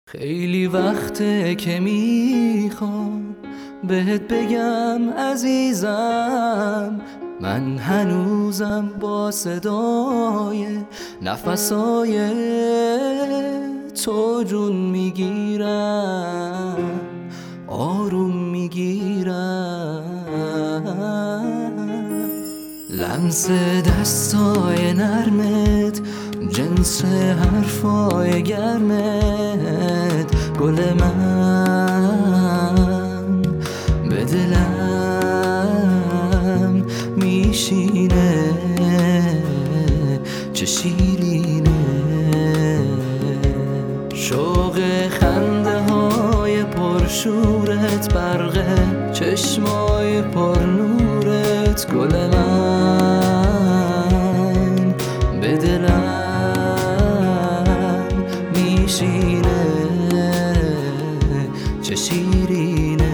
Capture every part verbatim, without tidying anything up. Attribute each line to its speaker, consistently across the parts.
Speaker 1: خیلی وقته که میخوام بهت بگم عزیزم، من هنوزم با صدای نفسای تو جون میگیرم، آروم میگیرم. لمس دستای نرمت، جنس حرفای گرمت، گل من به دلم میشینه، چه شیرینه. شوق خنده های پرشورت، برق چشمای پرنورت، گل من به دلم میشینه، چه شیرینه،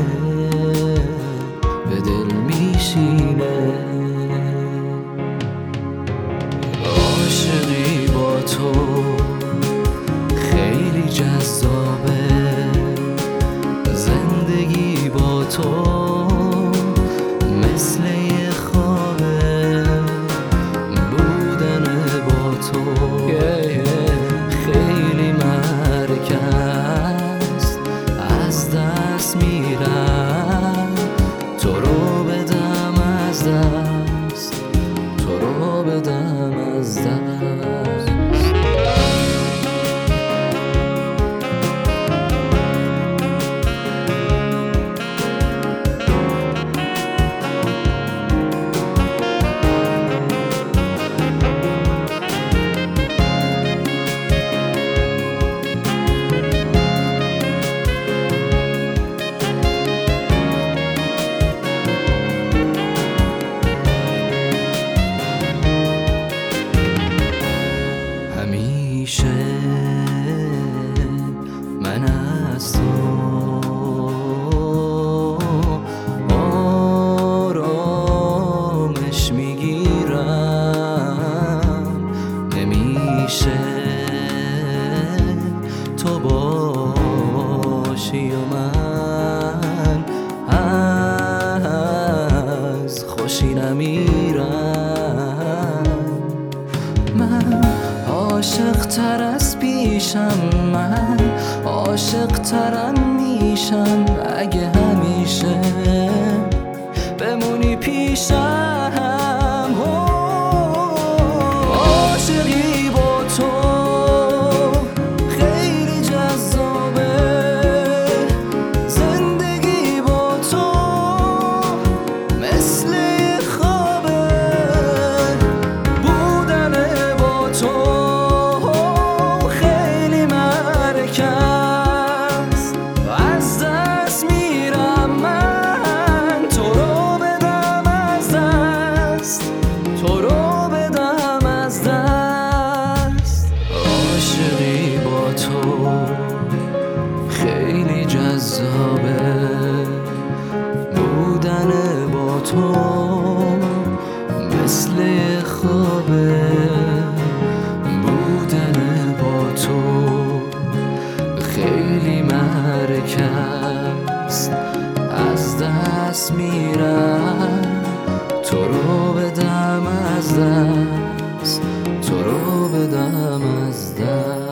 Speaker 1: به دل میشینه. عاشقی با تو خیلی جذابه، زندگی با تو مثل یه خوابه، بودن با تو خیلی مرکز، از دست میرم تو رو بدم از دست، تو رو بدم از دست. همیشه من از تو آرامش میگیرم، نمیشه تو باشی و من از خوشی نمیرم. من عاشق تر از پیشم، من عاشق ترم میشم اگه همیشه بمونی پیشم. عاشقی با تو خیلی جذابه، زندگی با تو مثل یه خوابه، بودن با تو خیلی مرکز، از دست میرم من تو رو بدم از دست، تو رو بدم از دست. عاشقی با تو خیلی جذابه، بودن با تو مثل خوابه، بودن با تو خیلی مرکز، از دست میرم تو رو بدم از دست، تو رو بدم از دست.